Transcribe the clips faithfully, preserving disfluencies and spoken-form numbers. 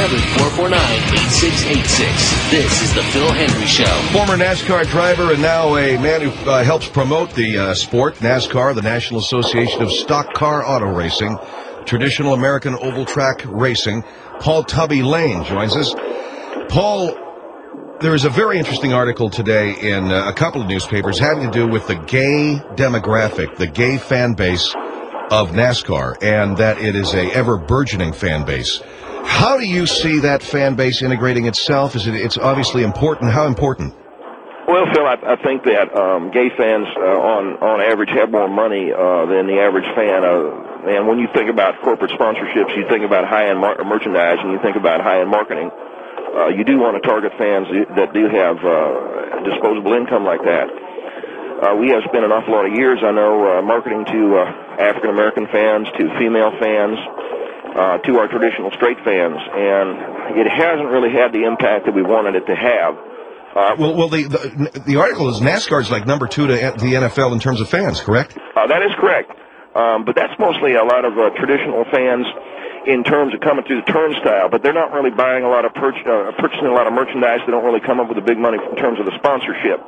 seven, four four nine, eight six eight six. This is the Phil Hendry Show. Former NASCAR driver and now a man who uh, helps promote the uh, sport, NASCAR, the National Association of Stock Car Auto Racing, traditional American oval track racing. Paul Tubby Lane joins us. Paul, there is a very interesting article today in uh, a couple of newspapers having to do with the gay demographic, the gay fan base of NASCAR, and that it is a ever-burgeoning fan base. How do you see that fan base integrating itself? Is it? It's obviously important. How important? Well, Phil, I, I think that um, gay fans, uh, on on average, have more money uh, than the average fan. Uh, and when you think about corporate sponsorships, you think about high-end mar- merchandise, and you think about high-end marketing. Uh, you do want to target fans that do have uh, disposable income like that. Uh, we have spent an awful lot of years, I know, uh, marketing to uh, African-American fans, to female fans, uh, to our traditional straight fans, and it hasn't really had the impact that we wanted it to have. Uh, well, well, the, the the article is NASCAR is like number two to the N F L in terms of fans, correct? Uh, that is correct, um, but that's mostly a lot of uh, traditional fans in terms of coming through the turnstile, but they're not really buying a lot of purch- uh, purchasing a lot of merchandise. They don't really come up with the big money in terms of the sponsorship.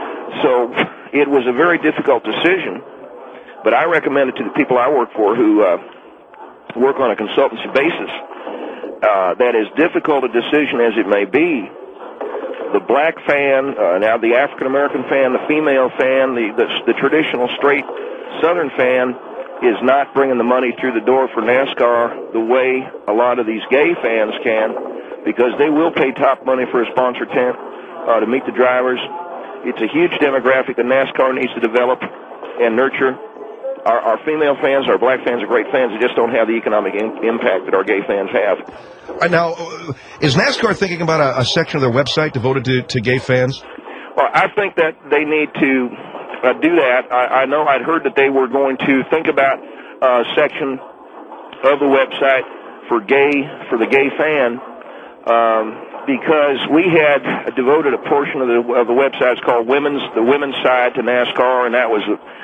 So it was a very difficult decision, but I recommend it to the people I work for who uh, work on a consultancy basis. Uh, that as difficult a decision as it may be, the black fan, uh, now the African-American fan, the female fan, the, the, the traditional straight Southern fan is not bringing the money through the door for NASCAR the way a lot of these gay fans can, because they will pay top money for a sponsor tent uh, to meet the drivers. It's a huge demographic that NASCAR needs to develop and nurture. Our, our female fans, our black fans are great fans. They just don't have the economic in, impact that our gay fans have. Right now, is NASCAR thinking about a, a section of their website devoted to, to gay fans? Well, I think that they need to uh, do that. I, I know I'd heard that they were going to think about a section of the website for gay, for the gay fan. Um, because we had devoted a portion of the of the website. It's called Women's the Women's Side to NASCAR, and that was,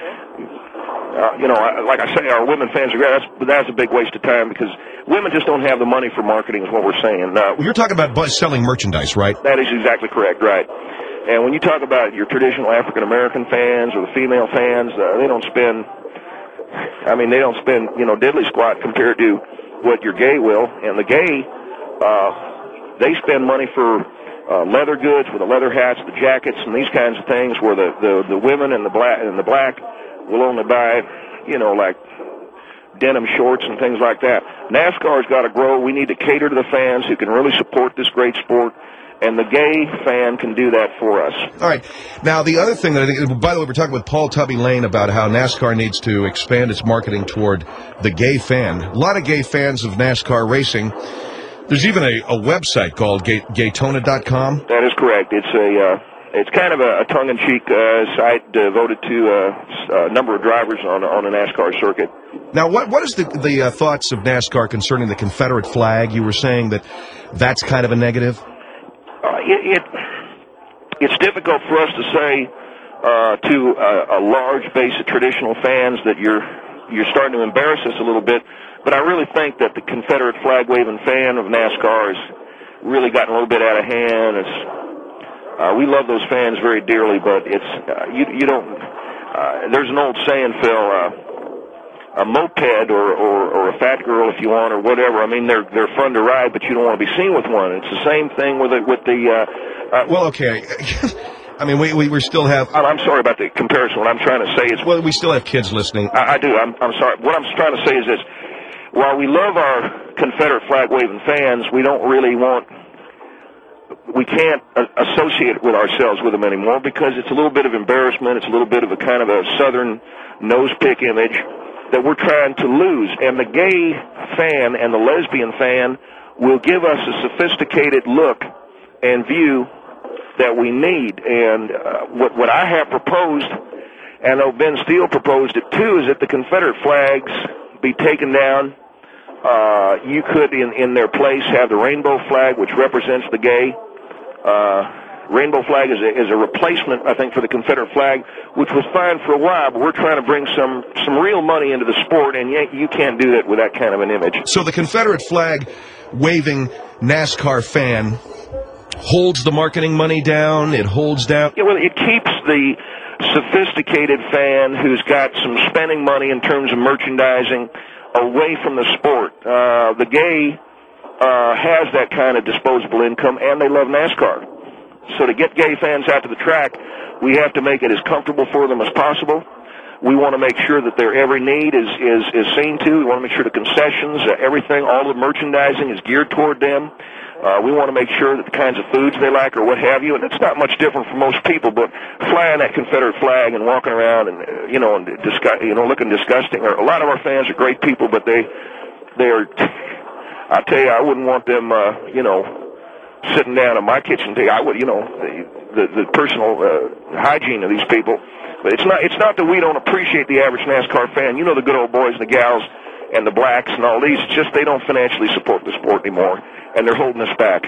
uh, you know, like I say, our women fans are great. That's, but that's a big waste of time because women just don't have the money for marketing, is what we're saying. Uh, well, you're talking about selling merchandise, right? That is exactly correct, right. And when you talk about your traditional African-American fans or the female fans, uh, they don't spend, I mean, they don't spend, you know, diddly squat compared to what your gay will. And the gay, uh, they spend money for uh, leather goods, with the leather hats, the jackets, and these kinds of things. Where the, the, the women and the black and the black will only buy, you know, like denim shorts and things like that. NASCAR's got to grow. We need to cater to the fans who can really support this great sport, and the gay fan can do that for us. All right. Now, the other thing that I think, by the way, we're talking with Paul Tubby Lane about how NASCAR needs to expand its marketing toward the gay fan. A lot of gay fans of NASCAR racing. There's even a, a website called Gay, Gaytona dot com. That is correct. It's a uh, it's kind of a, a tongue-in-cheek uh, site devoted to uh, a number of drivers on on a NASCAR circuit. Now, what what is the the uh, thoughts of NASCAR concerning the Confederate flag? You were saying that that's kind of a negative. Uh, it, it it's difficult for us to say uh, to a, a large base of traditional fans that you're you're starting to embarrass us a little bit. But I really think that the Confederate flag-waving fan of NASCAR has really gotten a little bit out of hand. It's, uh, we love those fans very dearly, but it's uh, you, you don't. Uh, there's an old saying, Phil, uh, a moped or, or, or a fat girl, if you want, or whatever. I mean, they're they're fun to ride, but you don't want to be seen with one. It's the same thing with the, with the. Uh, uh, well, okay. I mean, we, we we still have. I'm sorry about the comparison. What I'm trying to say is. Well, we still have kids listening. I, I do. I'm I'm sorry. What I'm trying to say is this. While we love our Confederate flag-waving fans, we don't really want, we can't associate with ourselves with them anymore because it's a little bit of embarrassment. It's a little bit of a kind of a Southern nose-pick image that we're trying to lose. And the gay fan and the lesbian fan will give us a sophisticated look and view that we need. And uh, what, what I have proposed, and I know Ben Steele proposed it too, is that the Confederate flags be taken down. Uh, you could, in, in their place, have the rainbow flag, which represents the gay. Uh, Rainbow flag is a, is a replacement, I think, for the Confederate flag, which was fine for a while, but we're trying to bring some, some real money into the sport, and yet you can't do that with that kind of an image. So the Confederate flag waving NASCAR fan holds the marketing money down, it holds down... Yeah, well, it keeps the sophisticated fan who's got some spending money in terms of merchandising away from the sport. Uh, the gay uh, has that kind of disposable income, and they love NASCAR. So to get gay fans out to the track, we have to make it as comfortable for them as possible. We want to make sure that their every need is, is, is seen to. We want to make sure the concessions, uh, everything, all the merchandising is geared toward them. Uh, we want to make sure that the kinds of foods they like or what have you, and it's not much different for most people, but flying that Confederate flag and walking around and, uh, you know, and disgu- you know, looking disgusting. Or, a lot of our fans are great people, but they, they are, I tell you, I wouldn't want them, uh, you know, sitting down at my kitchen table. I would, you know, the, the, the personal uh, hygiene of these people. But it's not, it's not that we don't appreciate the average NASCAR fan. You know, the good old boys and the gals and the blacks and all these. It's just they don't financially support the sport anymore, and they're holding us back.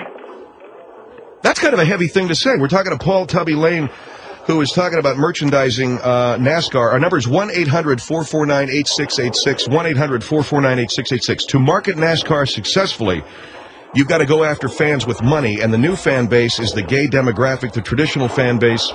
That's kind of a heavy thing to say. We're talking to Paul Tubby Lane, who is talking about merchandising uh, NASCAR. Our number is one eight hundred four four nine eight six eight six, one eight hundred four four nine eight six eight six. To market NASCAR successfully, you've got to go after fans with money, and the new fan base is the gay demographic, the traditional fan base.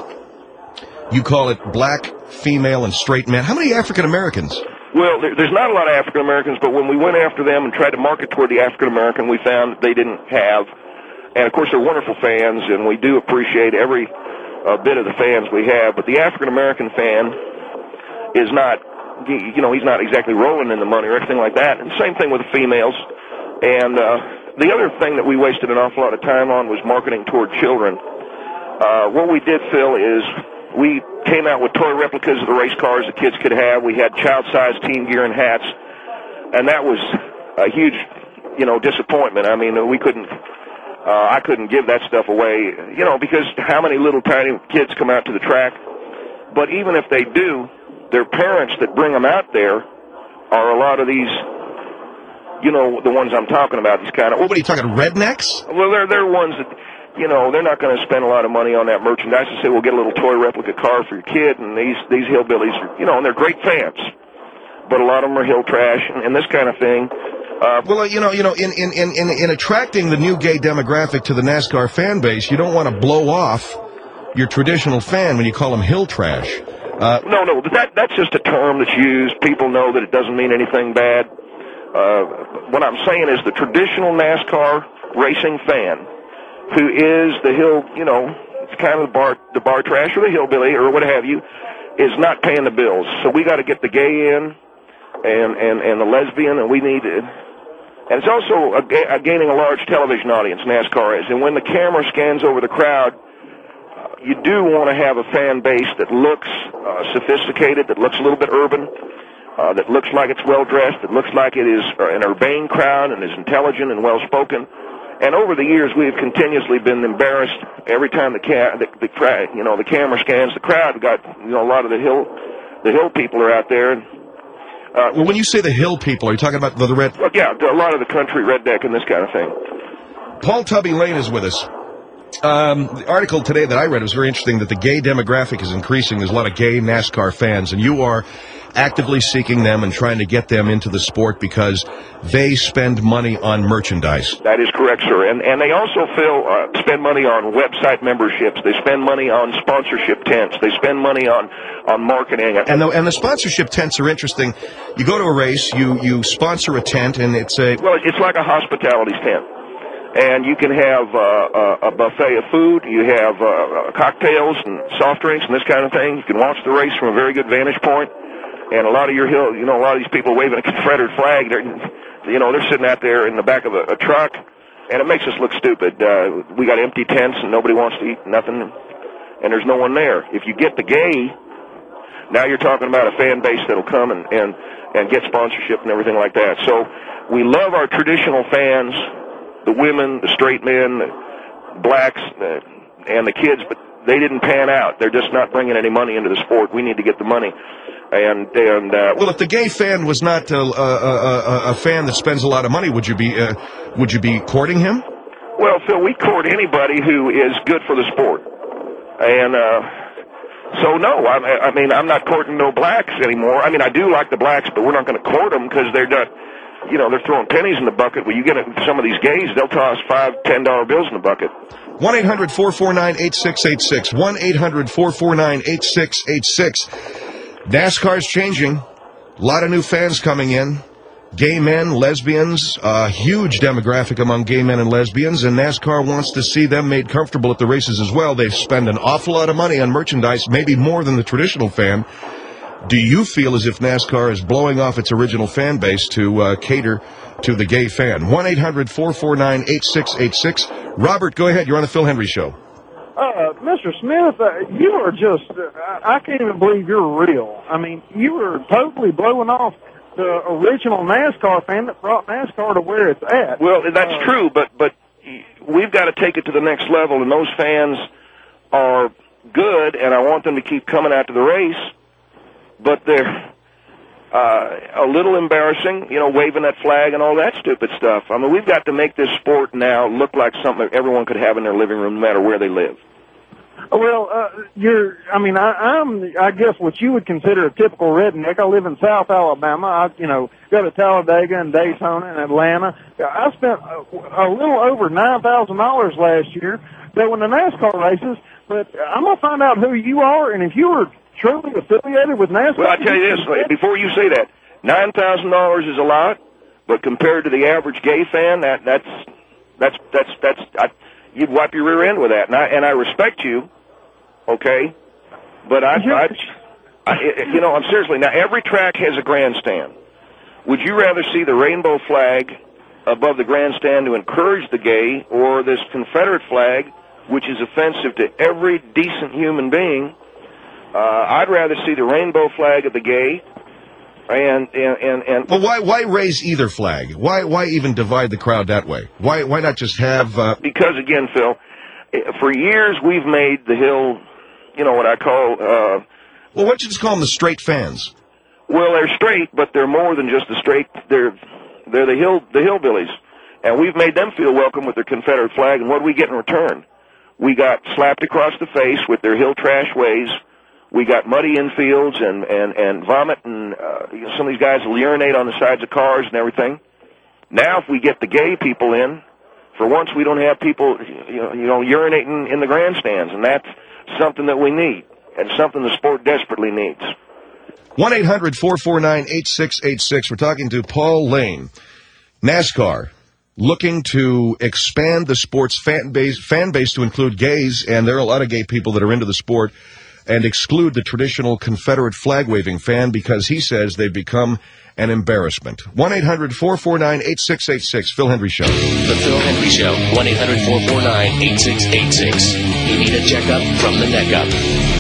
You call it black, female, and straight men. How many African Americans? Well, there, there's not a lot of African Americans, but when we went after them and tried to market toward the African American, we found that they didn't have. And, of course, they're wonderful fans, and we do appreciate every uh, bit of the fans we have. But the African American fan is not, you know, he's not exactly rolling in the money or anything like that. And same thing with the females. And uh, the other thing that we wasted an awful lot of time on was marketing toward children. Uh, what we did, Phil, is we came out with toy replicas of the race cars the kids could have. We had child-sized team gear and hats, and that was a huge, you know, disappointment. I mean, we couldn't, uh, I couldn't give that stuff away, you know, because how many little tiny kids come out to the track? But even if they do, their parents that bring them out there are a lot of these, you know, the ones I'm talking about, these kind of... What are you talking, rednecks? Well, they're, they're ones that... You know, they're not going to spend a lot of money on that merchandise. They say, we'll get a little toy replica car for your kid, and these these hillbillies, are, you know, and they're great fans. But a lot of them are hill trash and, and this kind of thing. Uh, well, you know, you know, in, in, in, in attracting the new gay demographic to the NASCAR fan base, you don't want to blow off your traditional fan when you call them hill trash. Uh, no, no, that that's just a term that's used. People know that it doesn't mean anything bad. Uh, what I'm saying is the traditional NASCAR racing fan, who is the hill, you know, it's kind of the bar, the bar trash or the hillbilly or what have you, is not paying the bills. So we got to get the gay in and, and, and the lesbian, and we need to. And it's also a, a gaining a large television audience, NASCAR is. And when the camera scans over the crowd, uh, you do want to have a fan base that looks uh, sophisticated, that looks a little bit urban, uh, that looks like it's well-dressed, that looks like it is an urbane crowd and is intelligent and well-spoken. And over the years, we have continuously been embarrassed every time the ca- the, the you know the camera scans the crowd. We've got you know a lot of the hill the hill people are out there. And, uh, well, when you say the hill people, are you talking about the, the red? Well, yeah, a lot of the country redneck and this kind of thing. Paul Tubby Lane is with us. Um, the article today that I read was very interesting. That the gay demographic is increasing. There's a lot of gay NASCAR fans, and you are actively seeking them and trying to get them into the sport because they spend money on merchandise. That is correct, sir. And and they also, Phil, uh, spend money on website memberships. They spend money on sponsorship tents. They spend money on, on marketing. And the, and the sponsorship tents are interesting. You go to a race, you, you sponsor a tent, and it's a... Well, it's like a hospitality tent. And you can have uh, a buffet of food. You have uh, cocktails and soft drinks and this kind of thing. You can watch the race from a very good vantage point. And a lot of your hill, you know, a lot of these people waving a Confederate flag, they're, you know, they're sitting out there in the back of a, a truck, and it makes us look stupid. Uh, we got empty tents, and nobody wants to eat nothing, and there's no one there. If you get the gay, now you're talking about a fan base that'll come and, and, and get sponsorship and everything like that. So we love our traditional fans, the women, the straight men, the blacks, uh, and the kids, but they didn't pan out. They're just not bringing any money into the sport. We need to get the money. And and uh, well, if the gay fan was not a, a, a, a fan that spends a lot of money, would you be uh, would you be courting him? Well, Phil, we court anybody who is good for the sport. And uh, so, no, I, I mean, I'm not courting no blacks anymore. I mean, I do like the blacks, but we're not going to court them because they're not, you know, they're throwing pennies in the bucket. Well, you get some of these gays, they'll toss five, ten dollar bills in the bucket. one eight hundred four four nine eight six eight six. one eight hundred four four nine eight six eight six. NASCAR's changing. A lot of new fans coming in. Gay men, lesbians, a huge demographic among gay men and lesbians, and NASCAR wants to see them made comfortable at the races as well. They spend an awful lot of money on merchandise, maybe more than the traditional fan. Do you feel as if NASCAR is blowing off its original fan base to uh, cater to the gay fan? one eight hundred four four nine eight six eight six. Robert, go ahead. You're on the Phil Hendry Show. Uh, Mister Smith, uh, you are just, uh, I can't even believe you're real. I mean, you were totally blowing off the original NASCAR fan that brought NASCAR to where it's at. Well, that's uh, true, but but we've got to take it to the next level, and those fans are good, and I want them to keep coming out to the race, but they're uh, a little embarrassing, you know, waving that flag and all that stupid stuff. I mean, we've got to make this sport now look like something that everyone could have in their living room no matter where they live. Well, uh, you're, I mean, I, I'm, I guess what you would consider a typical redneck. I live in South Alabama. I, you know, go to Talladega and Daytona and Atlanta. I spent a, a little over nine thousand dollars last year going to NASCAR races, but I'm going to find out who you are, and if you were truly affiliated with NASCAR. Well, I tell you this, before you say that, nine thousand dollars is a lot, but compared to the average gay fan, that, that's, that's, that's, that's, I, you'd wipe your rear end with that, and I, and I respect you. Okay, but I, I, I, you know, I'm seriously, now every track has a grandstand. Would you rather see the rainbow flag above the grandstand to encourage the gay, or this Confederate flag, which is offensive to every decent human being? Uh, I'd rather see the rainbow flag of the gay, and, and, and, and Well, why, why raise either flag? Why, why even divide the crowd that way? Why, why not just have, uh... Because again, Phil, for years we've made the Hill, you know, what I call, uh... Well, why don't you just call them the straight fans? Well, they're straight, but they're more than just the straight. They're, they're the hill, the hillbillies. And we've made them feel welcome with their Confederate flag, and what do we get in return? We got slapped across the face with their hill trash ways. We got muddy infields and, and, and vomit, and uh, you know, some of these guys will urinate on the sides of cars and everything. Now if we get the gay people in, for once we don't have people, you know, you know urinating in the grandstands, and that's something that we need, and something the sport desperately needs. one eight hundred four four nine eight six eight six. We're talking to Paul Lane. NASCAR looking to expand the sport's fan base, fan base to include gays, and there are a lot of gay people that are into the sport, and exclude the traditional Confederate flag-waving fan because he says they've become an embarrassment. one eight hundred four four nine eight six eight six. Phil Hendry Show. The Phil Hendry Show. one eight hundred four four nine eight six eight six. You need a checkup from the neck up.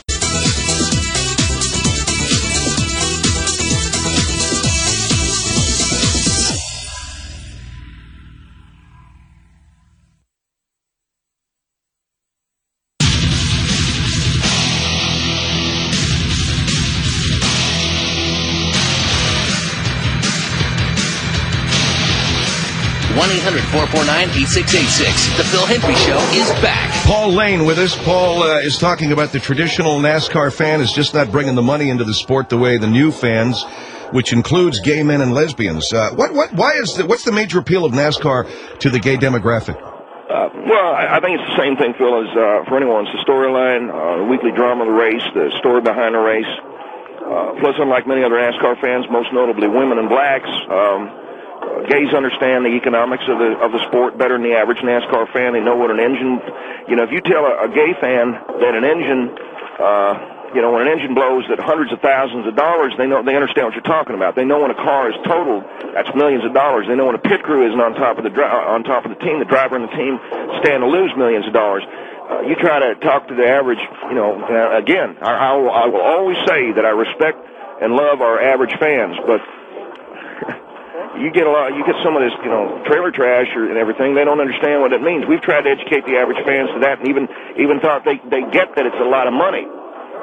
one eight hundred four four nine eight six eight six. The Phil Hendry Show is back. Paul Lane with us. Paul uh, is talking about the traditional NASCAR fan is just not bringing the money into the sport the way the new fans, which includes gay men and lesbians. Uh, what, what, why is the, what's the major appeal of NASCAR to the gay demographic? Uh, well, I, I think it's the same thing, Phil, as uh, for anyone. It's the storyline, uh, the weekly drama of the race, the story behind the race. Uh, plus, unlike many other NASCAR fans, most notably women and blacks, um, Uh, gays understand the economics of the of the sport better than the average NASCAR fan. They know what an engine, you know, if you tell a, a gay fan that an engine, uh, you know, when an engine blows at hundreds of thousands of dollars, they know they understand what you're talking about. They know when a car is totaled, that's millions of dollars. They know when a pit crew isn't on top of the dri- on top of the team, the driver and the team stand to lose millions of dollars. Uh, you try to talk to the average, you know, uh, again, I, I, will, I will always say that I respect and love our average fans, but you get a lot, you get some of this, you know, trailer trash or, and everything. They don't understand what it means. We've tried to educate the average fans to that, and even even thought they they get that it's a lot of money.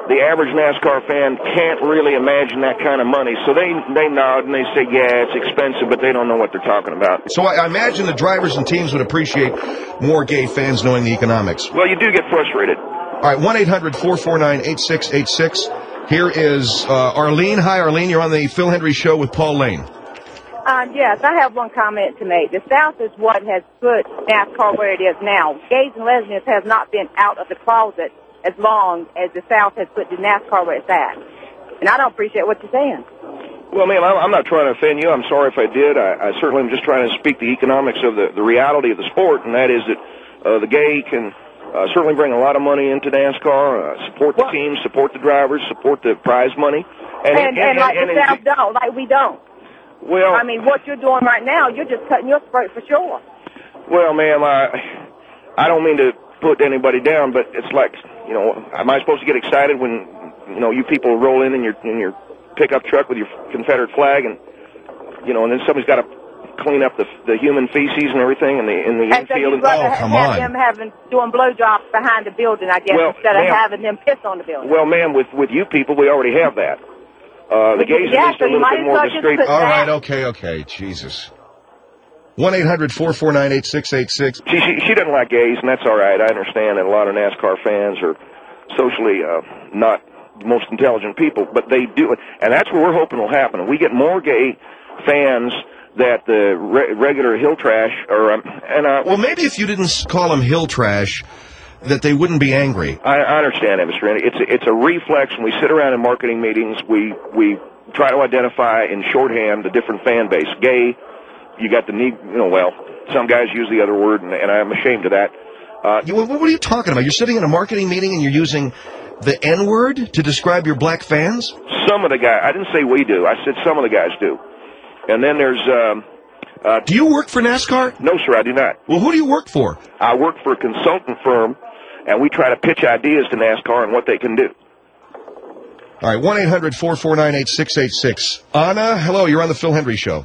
the average NASCAR fan can't really imagine that kind of money. So they, they nod and they say, yeah, it's expensive, but they don't know what they're talking about. So I imagine the drivers and teams would appreciate more gay fans knowing the economics. Well, you do get frustrated. All right, one eight hundred four four nine eight six eight six. Here is uh, Arlene. Hi, Arlene. You're on the Phil Hendry Show with Paul Lane. Uh, yes, I have one comment to make. The South is what has put NASCAR where it is now. Gays and lesbians have not been out of the closet as long as the South has put the NASCAR where it's at. And I don't appreciate what you're saying. Well, man, I'm not trying to offend you. I'm sorry if I did. I, I certainly am just trying to speak the economics of the, the reality of the sport, and that is that uh, the gay can uh, certainly bring a lot of money into NASCAR, uh, support the Well, teams, support the drivers, support the prize money. And, and, and, like and, the South don't, like we don't. Well, I mean, what you're doing right now, you're just cutting your throat for sure. Well, ma'am, I, I don't mean to put anybody down, but it's like, you know, am I supposed to get excited when, you know, you people roll in in your in your pickup truck with your Confederate flag, and, you know, and then somebody's got to clean up the the human feces and everything in the in the And so infield. you'd rather Oh, come have on. them having doing blowjobs behind the building, I guess, Well, instead of ma'am- having them piss on the building. Well, ma'am, with with you people, we already have that. Uh, the gays Yeah, are just so a you little might bit as more well just discreet. put- All right, okay, okay. Jesus. one eight hundred four four nine eight six eight six. She, she she doesn't like gays, and that's all right. I understand that a lot of NASCAR fans are socially uh, not the most intelligent people, but they do it, and that's what we're hoping will happen. If we get more gay fans that the re- regular hill trash, or um, and uh, Well, maybe if you didn't s- call them hill trash, that they wouldn't be angry. I, I understand that, Mister Randy. It's a, it's a reflex. When we sit around in marketing meetings, we we try to identify in shorthand the different fan base. Gay, you got the need, you know. Well, some guys use the other word, and, and I'm ashamed of that. Uh, You, what, what are you talking about? You're sitting in a marketing meeting and you're using the N-word to describe your black fans? some of the guys, I didn't say we do. I said some of the guys do. And then there's, um, uh, Do you work for NASCAR? no, sir, I do not. Well, who do you work for? I work for a consultant firm, and we try to pitch ideas to NASCAR and what they can do. All right, one eight hundred four four nine eight six eight six. Anna, hello, you're on the Phil Hendry Show.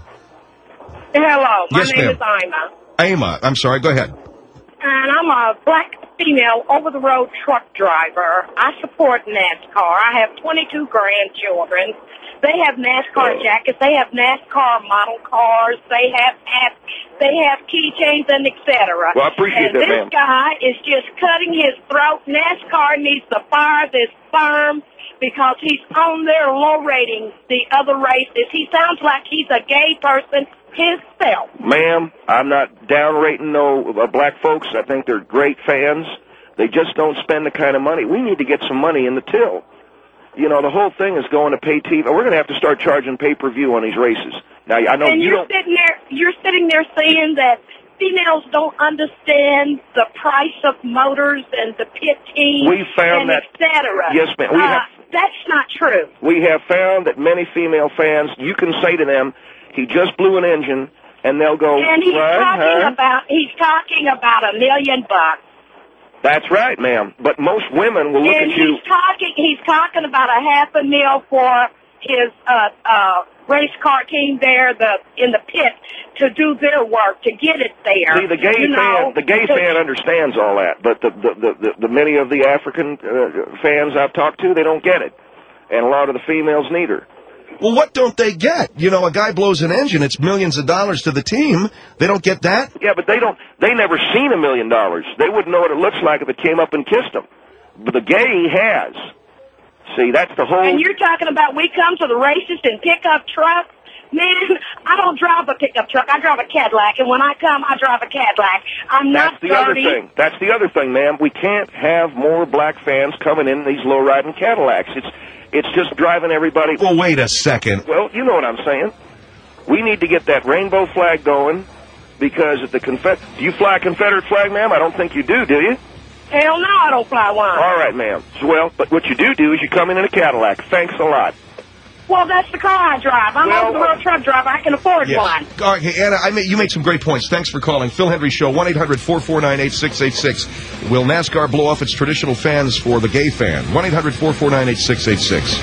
Hello, my Yes, name ma'am. is Ima, Ama, I'm sorry, go ahead. and I'm a black female over-the-road truck driver. I support NASCAR. I have twenty-two grandchildren. They have NASCAR jackets. They have NASCAR model cars. They have hats. They have keychains and et cetera. Well, I appreciate and that, this ma'am. guy is just cutting his throat. NASCAR needs to fire this firm because he's on there low rating the other races. He sounds like he's a gay person himself. Ma'am, I'm not down rating no uh, black folks. I think they're great fans. They just don't spend the kind of money. We need to get some money in the till. You know, the whole thing is going to pay T V. We're going to have to start charging pay-per-view on these races. Now, I know And you you're don't. sitting there, you're sitting there saying that females don't understand the price of motors and the pit team We found and that- et cetera. Yes, ma'am. We Uh, have- that's not true. We have found that many female fans, you can say to them, he just blew an engine, and they'll go, And he's right, talking huh? about he's talking about a million bucks. That's right, ma'am. But most women will look and at you. he's talking he's talking about a half a mil for his uh uh race car team there, the in the pit, to do their work, to get it there. See, the gay you fan, know, the gay to- fan understands all that, but the the the, the, the many of the African uh, fans I've talked to, they don't get it, and a lot of the females neither. Well, what don't they get? You know, a guy blows an engine, it's millions of dollars to the team. They don't get that? Yeah, but they don't. They never seen a million dollars. They wouldn't know what it looks like if it came up and kissed them. But the gay has. See, that's the whole. And you're talking about we come to the races in pickup trucks. Man, I don't drive a pickup truck. I drive a Cadillac, and when I come, I drive a Cadillac. I'm That's not the other dirty. thing. That's the other thing, ma'am. We can't have more black fans coming in these low-riding Cadillacs. It's it's just driving everybody. Well, wait a second. Well, you know what I'm saying. We need to get that rainbow flag going because at the Confed. Do you fly a Confederate flag, ma'am? I don't think you do. Do you? Hell no, I don't fly one. All right, ma'am. So, well, but what you do do is you come in in a Cadillac. Thanks a lot. Well, that's the car I drive. I'm Well, over the road truck driver. I can afford Yes. one. All right, hey, Anna, I made, you made some great points. Thanks for calling. Phil Hendry Show, one eight hundred four four nine eight six eight six. Will NASCAR blow off its traditional fans for the gay fan? one eight hundred four four nine eight six eight six.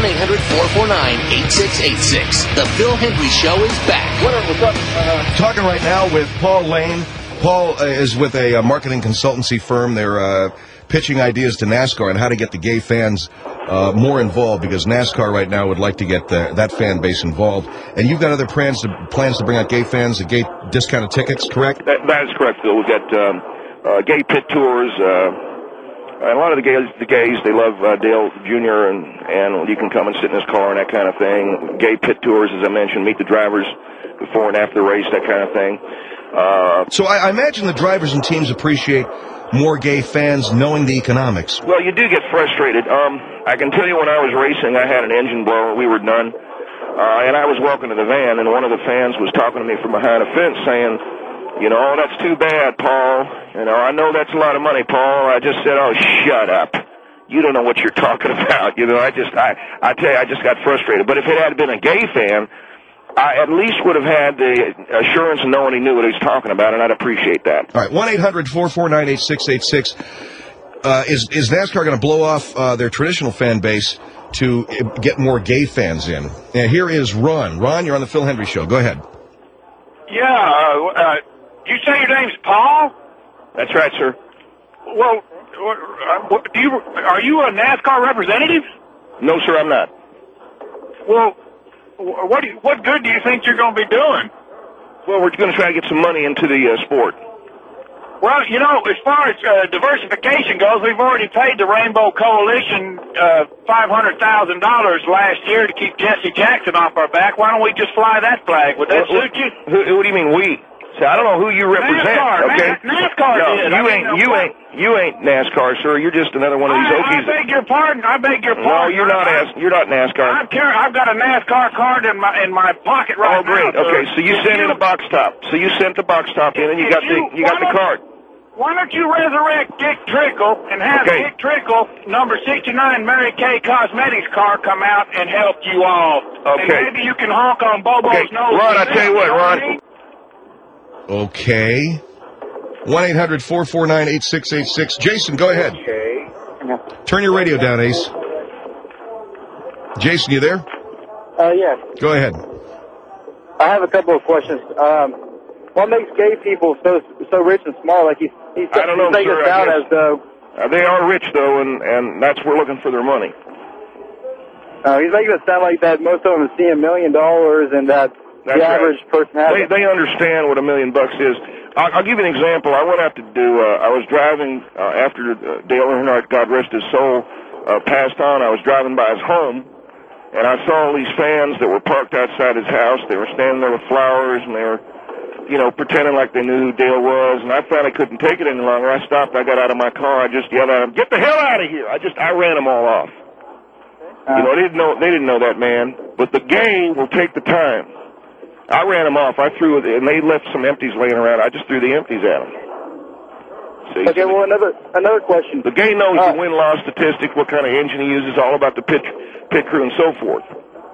one eight hundred four four nine eight six eight six. The Phil Hendry Show is back. What what's up? Uh, talking right now with Paul Lane. Paul uh, is with a uh, marketing consultancy firm. They're uh, pitching ideas to NASCAR on how to get the gay fans uh, more involved, because NASCAR right now would like to get the, that fan base involved. And you've got other plans to plans to bring out gay fans, the gay discounted tickets, correct? That, that is correct, Phil. We've got um, uh, gay pit tours. Uh, and a lot of the gays, the gays, they love uh, Dale Junior and and you can come and sit in his car and that kind of thing. Gay pit tours, as I mentioned, meet the drivers before and after the race, that kind of thing. Uh, so I, I imagine the drivers and teams appreciate more gay fans knowing the economics. Well, you do get frustrated. Um, I can tell you when I was racing, I had an engine blower. We were done. Uh, and I was walking to the van, and one of the fans was talking to me from behind a fence saying, you know, oh, that's too bad, Paul. You know, I know that's a lot of money, Paul. I just said, oh, shut up. You don't know what you're talking about. You know, I just, I, I tell you, I just got frustrated. But if it had been a gay fan, I at least would have had the assurance of knowing he knew what he was talking about, and I'd appreciate that. All right, one eight hundred four four nine eight six eight six. Uh, is, is NASCAR going to blow off uh, their traditional fan base to get more gay fans in? And here is Ron. Ron, you're on the Phil Hendry Show. Go ahead. Yeah, uh, uh, you say your name's Paul? That's right, sir. Well, uh, do you are you a NASCAR representative? No, sir, I'm not. Well, what do you, what good do you think you're going to be doing? Well, we're going to try to get some money into the uh, sport. Well, you know, as far as uh, diversification goes, we've already paid the Rainbow Coalition uh, five hundred thousand dollars last year to keep Jesse Jackson off our back. Why don't we just fly that flag? Would that what, suit you? Who, what do you mean we? See, I don't know who you represent. NASCAR, okay, NASCAR no, did. you I ain't. mean, You what? ain't. You ain't NASCAR, sir. You're just another one of these I, Okies. I beg your pardon. I beg your No, pardon. you're not. I, As, you're not NASCAR. I'm car- I've got a NASCAR card in my in my pocket right Oh, great. now. Okay, so you If sent in a box top. So you sent the box top in, and you If got the you- you got the why card. Why don't you resurrect Dick Trickle and have Okay. Dick Trickle, number sixty-nine, Mary Kay Cosmetics car come out and help you all. Okay. And maybe you can honk on Bobo's Okay, nose. Ron, I with tell you this, what, know Ron. I mean? Okay. one eight hundred four four nine eight six eight six. Jason, go ahead. Okay. Turn your radio down, Ace. Jason, you there? Uh, yes. Go ahead. I have a couple of questions. Um, what makes gay people so so rich and smart? Like he's he's, I don't know, he's making sir, it I sound guess- as though Uh, they are rich though, and and that's we're looking for their money. uh, he's making it sound like that most of them see a million dollars and that That's the right. average person has. They it. they understand what a million bucks is. I'll, I'll give you an example. I went out to do. Uh, I was driving uh, after uh, Dale Earnhardt, God rest his soul, uh, passed on. I was driving by his home, and I saw all these fans that were parked outside his house. They were standing there with flowers, and they were, you know, pretending like they knew who Dale was. And I finally couldn't take it any longer. I stopped. I got out of my car. I just yelled at them, "Get the hell out of here!" I just I ran them all off. Uh, You know, they didn't know they didn't know that man, but the game will take the time. I ran them off. I threw it, and they left some empties laying around. I just threw the empties at them. See, okay. Well, another another question. the game knows Uh, the win-loss statistic, what kind of engine he uses, all about the pit pit crew and so forth.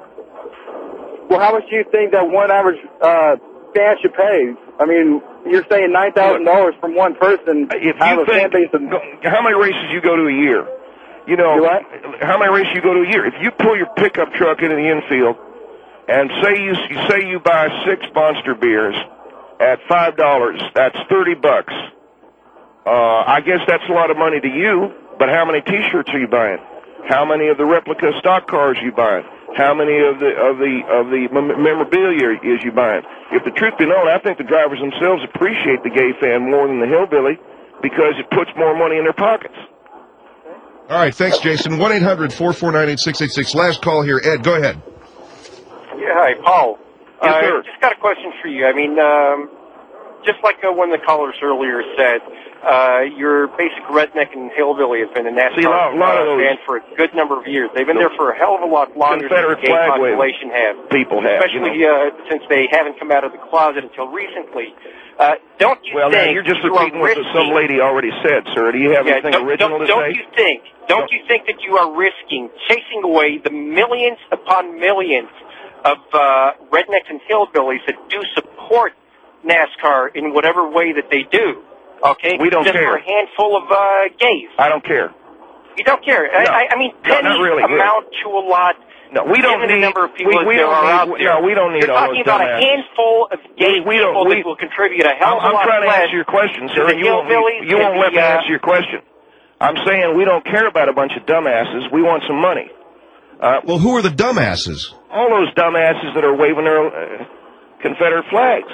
Well, how much do you think that one average uh, fan should pay? I mean, you're saying nine thousand dollars from one person. If have you a fan think, base of, go- how many races you go to a year? You know, Do what? how many races you go to a year? If you pull your pickup truck into the infield, and say you say you buy six Monster beers at five dollars, that's thirty bucks. Uh, I guess that's a lot of money to you. But how many T-shirts are you buying? How many of the replica stock cars are you buying? How many of the of the of the mem- memorabilia is you buying? If the truth be known, I think the drivers themselves appreciate the gay fan more than the hillbilly because it puts more money in their pockets. All right, thanks, Jason. one eight hundred four four nine eight six eight six. Last call here. Ed, go ahead. Yeah, hi, Paul. Yes, uh, sir. Just got a question for you. I mean, um, just like uh, one of the callers earlier said, uh, your basic redneck and hillbilly has been a NASCAR See, a lot- a lot of uh, those- fan for a good number of years. They've been there for a hell of a lot longer than Confederate the gay flag wave population have. people have, Especially you know. uh, since they haven't come out of the closet until recently. Uh, don't you Well, now think you're just you are repeating what risking, some lady already said, sir. Do you have yeah, anything don't, original don't, to don't say? you think? Don't you think that you are risking chasing away the millions upon millions of uh, rednecks and hillbillies that do support NASCAR in whatever way that they do? Okay, We don't just care. for a handful of uh, gays. I don't care. You don't care. No. I, I mean, No, not pennies really, yeah. amount to a lot. No, we don't given need. the number of people we, we that there don't are need, out there. No, we don't need You're all talking those about a dumbasses. handful of gay We- we don't- people we- that will contribute a hell of I'm, a lot I'm trying to less answer your question, to sir. the and You won't, hillbillies you won't and let the, me uh, answer your question. I'm saying we don't care about a bunch of dumbasses. We want some money. Uh, Well, who are the dumbasses? all those dumbasses that are waving their uh, Confederate flags.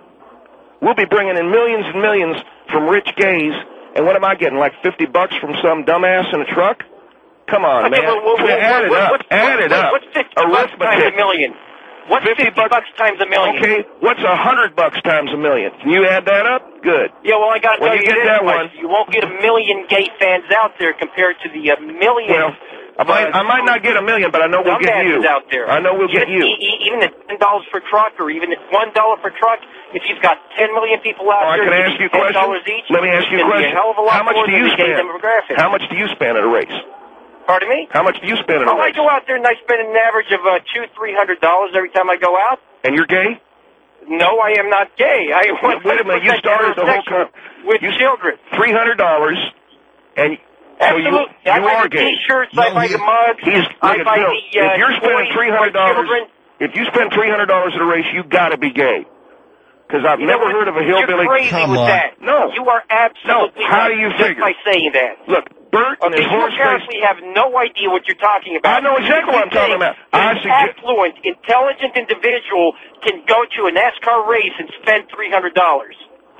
We'll be bringing in millions and millions from rich gays, and what am I getting, like fifty bucks from some dumbass in a truck? Come on, Okay, man. well, well, well, add it what- up. what's- add it what- up. What's fifty bucks times a million? What's fifty, bucks, times a million? Okay, what's a hundred bucks times a million? Can you add that up? Good. Yeah, well, I got to When tell you you, get this that much. one- You won't get a million gay fans out there compared to the uh, millions. Well, I might, I might not get a million, but I know we'll get you. dumbasses out there. I know we'll even, get you. e- e- Even at ten dollars per truck, or even at one dollar per truck, if you've got ten million people out All right, there, can I giving ask you a ten question? dollars each. Let me ask you a it's gonna be question. A hell of a lot How much more do than you the gay spend? demographic. How much do you spend at a race? Pardon me? How much do you spend at a Oh, I race? go out there and I spend an average of uh, two, three hundred dollars every time I go out. And you're gay? No, I am not gay. I Wait, wait a minute. You started the whole heterosexual con- with you, children. Three hundred dollars, and so you, Absolutely. you I buy are the gay. T-shirts. No, I buy he- the mugs. He's I look at buy Bill. the uh, If you're spending toys three for hundred dollars, children. if you spend three hundred dollars at a race, you got to be gay. Because I've You know never what? heard of a hillbilly. You're crazy Come with on. that. No. You are absolutely No. How right do you just figure? by saying that. Look, Bert and Okay, his you horse apparently have no idea what you're talking about. I know exactly what I'm talking about. I An suggest. affluent, intelligent individual can go to a NASCAR race and spend three hundred dollars.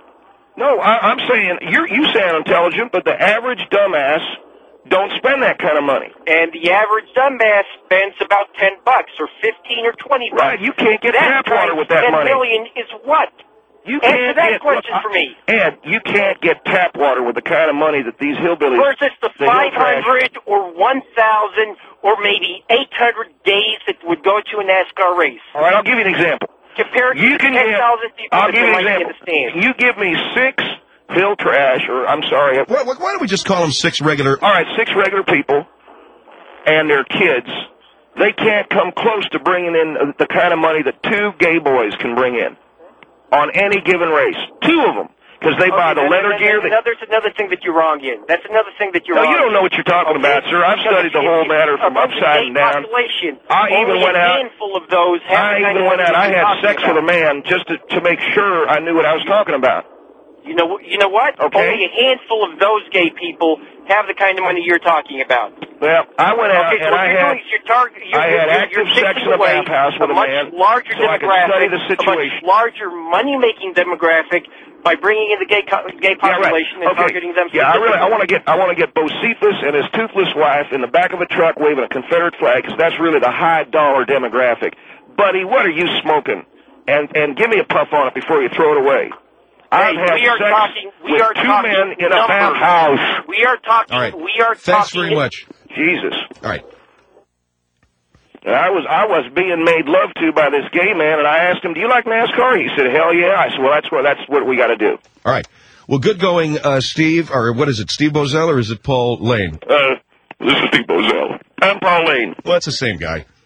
No, I, I'm saying you you sound intelligent, but the average dumbass don't spend that kind of money. And the average dumbass spends about ten bucks or fifteen or twenty bucks. Right, you can't get That tap water times with that ten money. million is what? You Answer can't that get, question look, for me. Ed, you can't get tap water with the kind of money that these hillbillies. Versus the the hill five trash- hundred or one thousand or maybe eight hundred gays that would go to a NASCAR race. All right, I'll give you an example. Compared You to can ten get. thousand people I'll that give you an might be in example. the stands. You give me six hill trash, or I'm sorry. Why, why don't we just call them six regular? All right, six regular people and their kids. They can't come close to bringing in the kind of money that two gay boys can bring in on any given race. Two of them, because they buy the Okay, leather that- gear. That's That, another, that's another thing that you're wrong in. That's another thing that you're no, wrong you don't in. know what you're talking Okay? about, sir. I've Because studied the if- whole if- matter from among the upside gay and down. population, I even only went a out- handful of those have I the kind even of went money out. I that you're had talking sex with a about. man just to, to make sure I knew what I was talking about. You know, you know what? Okay. Only a handful of those gay people have the kind of money you're talking about. Well, I went out Okay, so and what I you're had. doing is you're target. You're, I had you're, active you're sex taking in a away bathhouse with a much man larger so I could demographic, study the a situation. much larger money-making demographic by bringing in the gay co- gay Yeah, right. population and Okay. targeting them. Yeah, I really, I specifically. want to get, I want to get Bocephus and his toothless wife in the back of a truck waving a Confederate flag, because that's really the high dollar demographic. Buddy, what are you smoking? And and give me a puff on it before you throw it away. I've Hey, had we are sex talking. We with are two talking men in a numbers. bathhouse. We are talking. All right. We are Thanks talking. very much. Jesus. All right. And I was I was being made love to by this gay man, and I asked him, "Do you like NASCAR?" He said, "Hell yeah." I said, "Well, that's what that's what we got to do." All right. Well, good going, uh, Steve. Or what is it, Steve Bozell, or is it Paul Lane? Uh, this is Steve Bozell. I'm Paul Lane. Well, it's the same guy.